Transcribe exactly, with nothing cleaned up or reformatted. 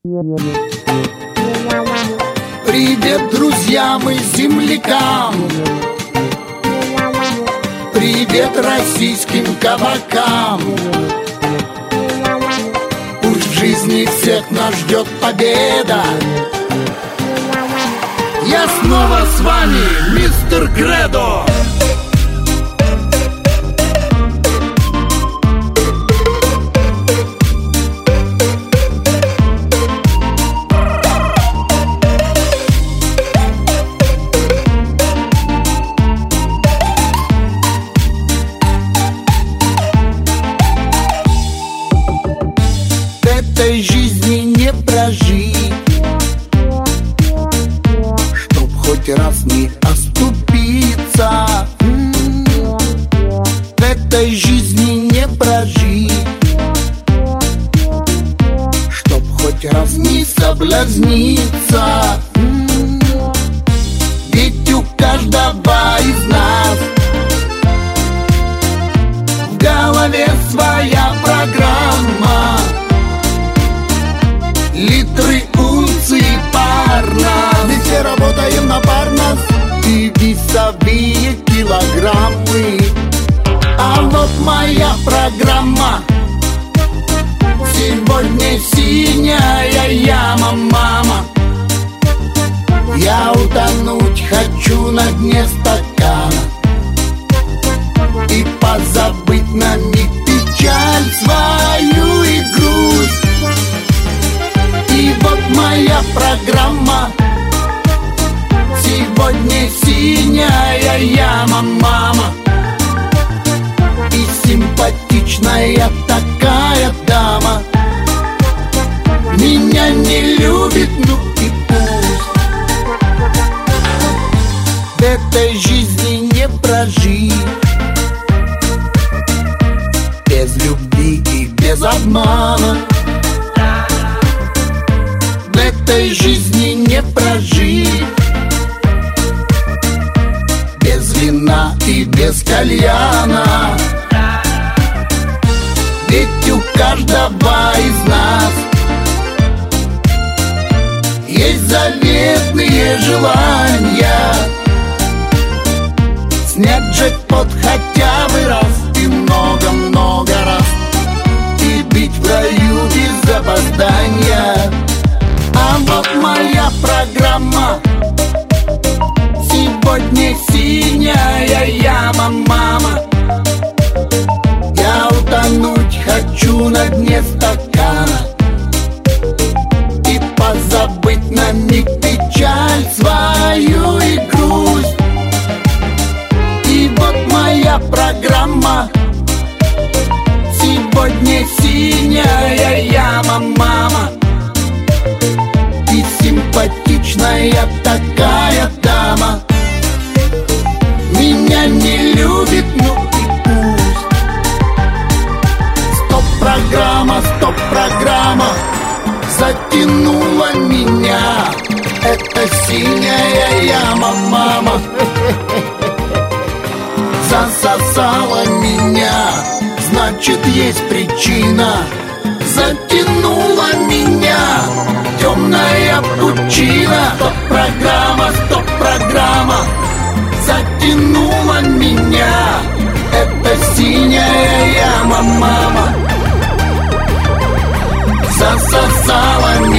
Привет друзьям и землякам, привет российским кабакам. Пусть в жизни всех нас ждет победа. Я снова с вами, мистер Кредо. Этой жизни не прожить, чтоб хоть раз не оступиться. В этой жизни не прожить, чтоб хоть раз не соблазниться. Ведь у каждого из нас в голове своя программа. Литры, унции, парно. Мы все работаем напарно. И весовые килограммы. А вот моя программа. Сегодня синяя яма, мама. Я утонуть хочу на дне стакана и позабыть на миг печаль свою и грусть. И вот моя программа. Сегодня синяя яма, мама. И симпатичная такая дама меня не любит, ну и пусть. В этой жизни не прожить без любви и без обмана. В этой жизни не прожить без вина и без кальяна. Ведь у каждого из нас есть заветные желания. Снять джекпот хотя бы раз и много-много раз, и быть в раю без опоздания. А вот моя программа. Сегодня синяя яма, мама. Я утонуть хочу на дне стакана и позабыть на миг печаль свою и грусть. И вот моя программа. Сегодня синяя яма, мама. И симпатичная такая дама меня не любит, ну и пусть. Стоп-программа, стоп-программа затянула меня. Это синяя яма, мама. Засосала меня, значит есть причина. Затянула меня темная пучина. Стоп-программа, стоп-программа затянула меня. Это синяя яма, мама. Засосала меня.